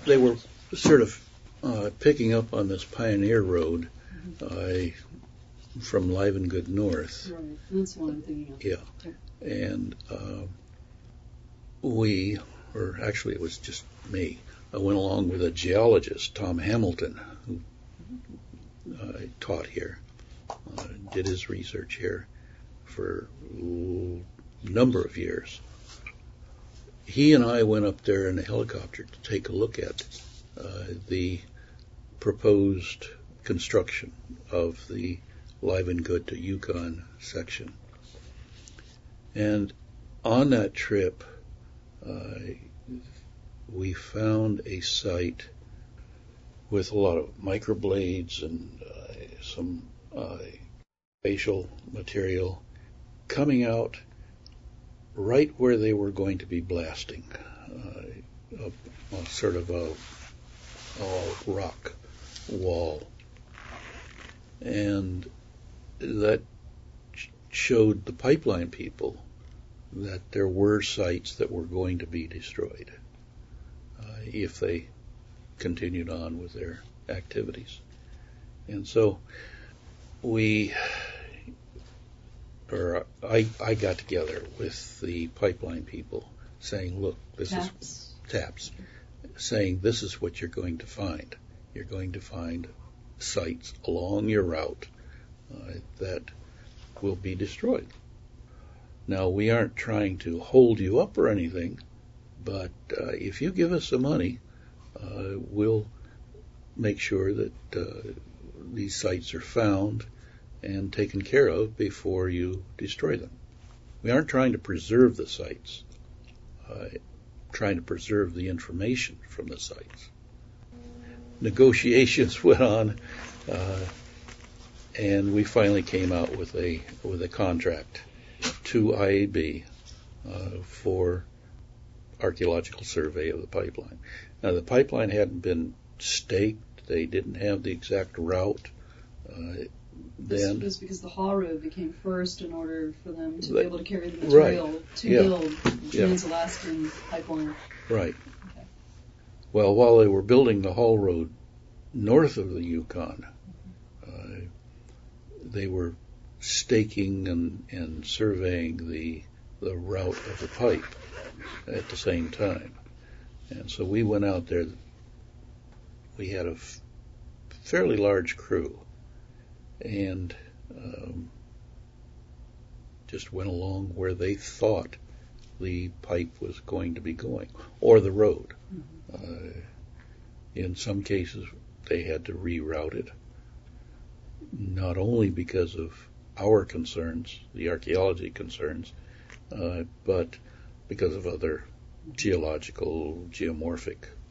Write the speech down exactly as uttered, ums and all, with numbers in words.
they were sort of uh, picking up on this Pioneer Road uh, from Livengood North. Right, that's what I'm thinking of. Yeah, Okay. and uh, we, or actually it was just me, I went along with a geologist, Tom Hamilton, who uh, taught here, uh, did his research here for a number of years. He and I went up there in a helicopter to take a look at uh, the proposed construction of the Livengood to Yukon section. And on that trip, uh, we found a site with a lot of microblades and uh, some uh, facial material coming out right where they were going to be blasting, uh, a, a sort of a, a rock wall. And that showed the pipeline people that there were sites that were going to be destroyed uh, if they continued on with their activities. And so we, or I, I got together with the pipeline people saying, look, this Taps. is taps, saying this is what you're going to find. You're going to find sites along your route uh, that will be destroyed. Now, we aren't trying to hold you up or anything, but uh, if you give us some money, uh, we'll make sure that uh, these sites are found and taken care of before you destroy them. We aren't trying to preserve the sites, uh, trying to preserve the information from the sites. Negotiations went on, uh, and we finally came out with a with a contract to I A B uh, for archaeological survey of the pipeline. Now, the pipeline hadn't been staked; they didn't have the exact route. Uh, then this was because the haul road became first in order for them to But, be able to carry the material right. to Yeah. build the Yeah. Trans-Alaskan pipeline. Right. Okay. Well, while they were building the haul road north of the Yukon, uh, they were staking and, and surveying the the route of the pipe at the same time. And so we went out there. We had a f- fairly large crew, and um, just went along where they thought the pipe was going to be going, or the road. Mm-hmm. Uh, in some cases, they had to reroute it, not only because of our concerns, the archaeology concerns, uh, but because of other geological, geomorphic